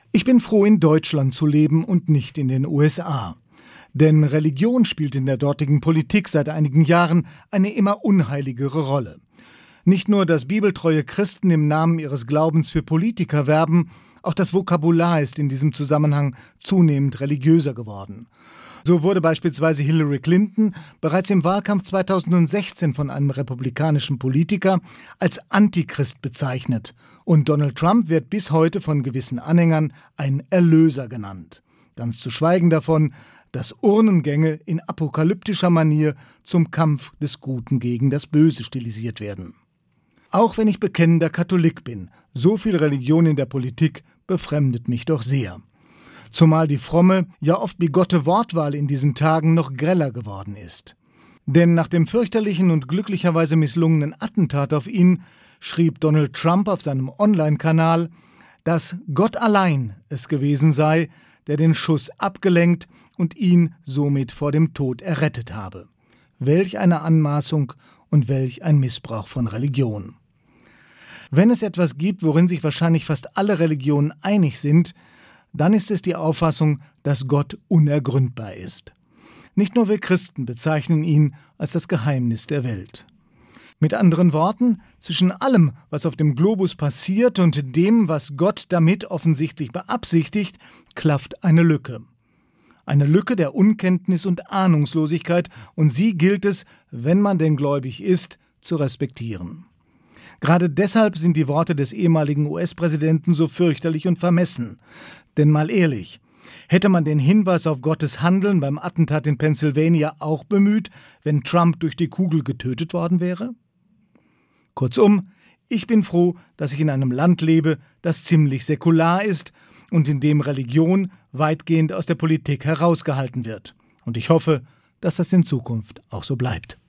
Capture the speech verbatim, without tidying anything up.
Ich bin froh, in Deutschland zu leben und nicht in den U S A. Denn Religion spielt in der dortigen Politik seit einigen Jahren eine immer unheiligere Rolle. Nicht nur, dass bibeltreue Christen im Namen ihres Glaubens für Politiker werben, auch das Vokabular ist in diesem Zusammenhang zunehmend religiöser geworden. So wurde beispielsweise Hillary Clinton bereits im Wahlkampf zweitausendsechzehn von einem republikanischen Politiker als Antichrist bezeichnet und Donald Trump wird bis heute von gewissen Anhängern ein Erlöser genannt. Ganz zu schweigen davon, dass Urnengänge in apokalyptischer Manier zum Kampf des Guten gegen das Böse stilisiert werden. Auch wenn ich bekennender Katholik bin, so viel Religion in der Politik befremdet mich doch sehr. Zumal die fromme, ja oft bigotte Wortwahl in diesen Tagen noch greller geworden ist. Denn nach dem fürchterlichen und glücklicherweise misslungenen Attentat auf ihn schrieb Donald Trump auf seinem Online-Kanal, dass Gott allein es gewesen sei, der den Schuss abgelenkt und ihn somit vor dem Tod errettet habe. Welch eine Anmaßung und welch ein Missbrauch von Religion. Wenn es etwas gibt, worin sich wahrscheinlich fast alle Religionen einig sind, dann ist es die Auffassung, dass Gott unergründbar ist. Nicht nur wir Christen bezeichnen ihn als das Geheimnis der Welt. Mit anderen Worten, zwischen allem, was auf dem Globus passiert und dem, was Gott damit offensichtlich beabsichtigt, klafft eine Lücke. Eine Lücke der Unkenntnis und Ahnungslosigkeit, und sie gilt es, wenn man denn gläubig ist, zu respektieren. Gerade deshalb sind die Worte des ehemaligen U S-Präsidenten so fürchterlich und vermessen. Denn mal ehrlich, hätte man den Hinweis auf Gottes Handeln beim Attentat in Pennsylvania auch bemüht, wenn Trump durch die Kugel getötet worden wäre? Kurzum, ich bin froh, dass ich in einem Land lebe, das ziemlich säkular ist und in dem Religion weitgehend aus der Politik herausgehalten wird. Und ich hoffe, dass das in Zukunft auch so bleibt.